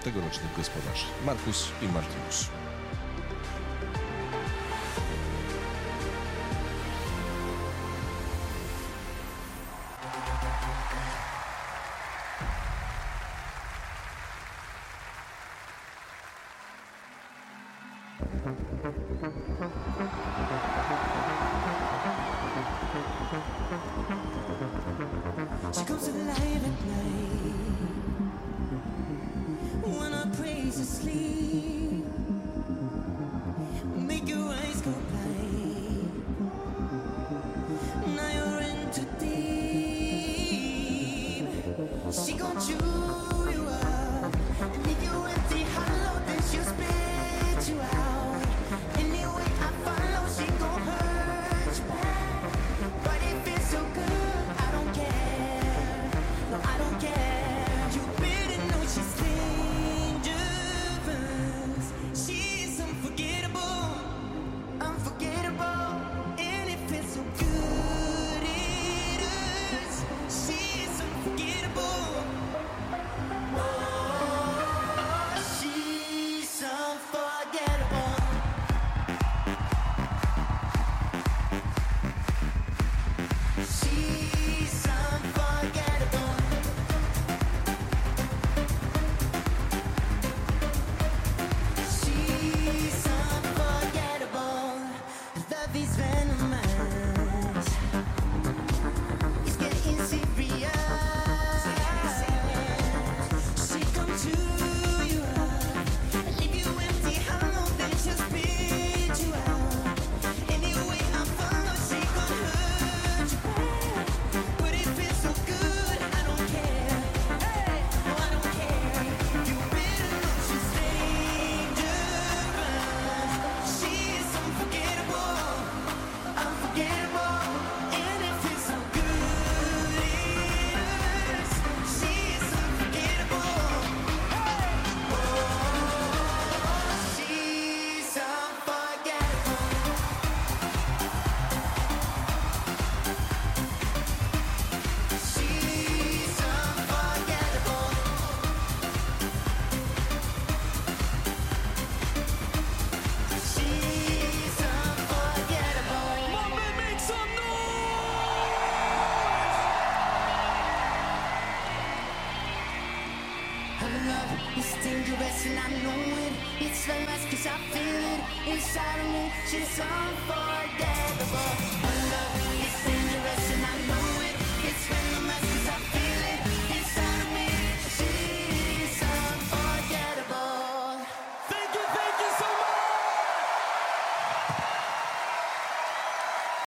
tegorocznych gospodarzy, Markus i Martinus. She comes alive at night when our praise is asleep. Make your eyes go blind. Now you're in too deep. She gon' chew you up and leave you empty, hollow. Then she'll spit you out. Anyway, I follow. She gon' hurt you bad, but it feels so good. I don't care. No, I don't care. You better know she's dangerous. She's unforgettable, unforgettable, and it feels so good. It is. She's unforgettable. Oh, she's unforgettable. She's unforgettable. She's unforgettable. Love is venomous. It's getting serious. She come to you up and leave you empty, hollow. Then she'll spit you out. Anyway, I follow. She gon' hurt you bad, but it feels so good. I don't care. Hey, no, I don't care. You better know she's dangerous. She's unforgettable, unforgettable, and it feels so good. It is. She's unforgettable. Hey, oh, she's unforgettable. She's unforgettable. She's unforgettable. Mama, make some Her love is dangerous and I know it. It's famous cause I feel it inside of me. She's unforgettable. Her love is dangerous.